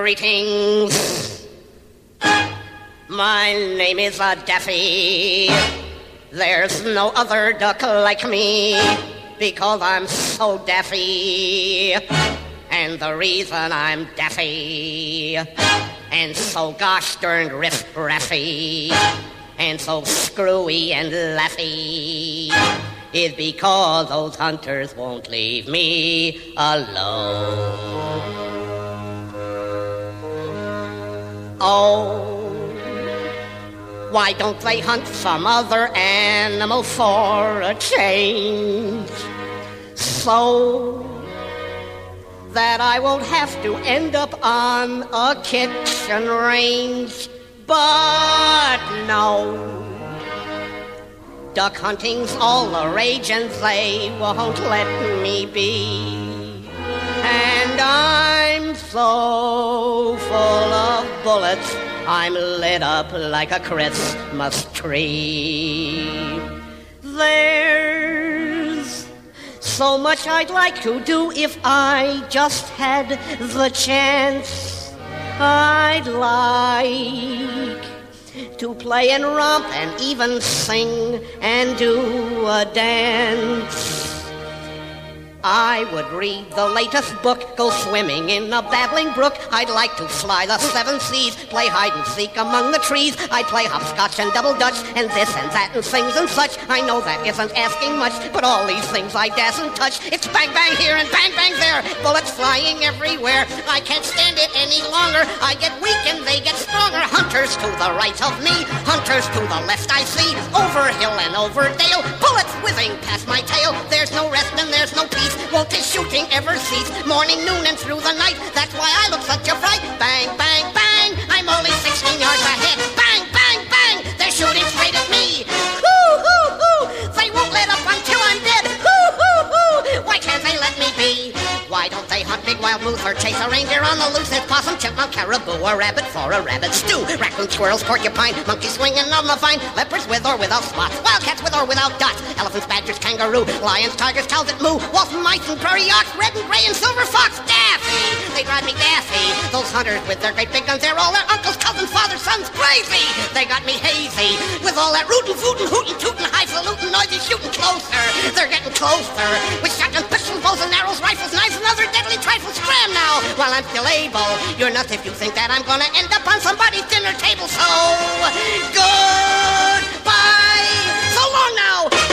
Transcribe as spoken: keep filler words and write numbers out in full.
Greetings. My name is a Daffy. There's no other duck like me, because I'm so daffy. And the reason I'm daffy, and so gosh darned riff-raffy, and so screwy and laughy, is because those hunters won't leave me alone. Oh, why don't they hunt some other animal for a change, so that I won't have to end up on a kitchen range? But no, duck hunting's all the rage and they won't let me be. And I'm so full of bullets, I'm lit up like a Christmas tree. There's so much I'd like to do if I just had the chance. I'd like to play and romp and even sing and do a dance. I would read the latest book, go swimming in a babbling brook. I'd like to fly the seven seas, play hide and seek among the trees. I'd play hopscotch and double dutch, and this and that and things and such. I know that isn't asking much, but all these things I dassn't touch. It's bang bang here and bang bang there, bullets flying everywhere. I can't stand it any longer, I get weak and they get stronger. Hunters to the right of me, hunters to the left I see, over hill and over dale, bullets whizzing past my tail. There's no rest and there's no peace, won't this shooting ever cease? Morning, noon, and through the night, that's why I look such a fright. Bang, bang, bang, I'm only sixteen yards ahead. Bang, bang, bang, they're shooting straight at me. Hoo, hoo, hoo, they won't let up until I'm dead. Hoo, hoo, hoo, why can't they let me be? Why don't they hunt big wild moose or chase a reindeer on the loose? It's possum, chipmunk, caribou, or rabbit for a rabbit stew. Raccoon, squirrels, porcupine, monkeys swinging on the vine, leopards with or without spots, wildcats with or without dots, elephants, badgers, kangaroo, lions, tigers, cows that moo, wolf, mice, and prairie ox, red and gray and silver fox. Daffy, they drive me daffy. Those hunters with their great big guns, they're all their uncles, cousins, fathers, sons, crazy. They got me hazy with all that rootin', footin', hootin', tootin', highfalutin', noisy shootin' closer. They're getting closer with shotguns, pistols, bows and arrows, rifles, knives, and other deadly trifles. Scram now while I'm still able. You're nuts if you think that I'm gonna end up on somebody's dinner table. So goodbye. So long now.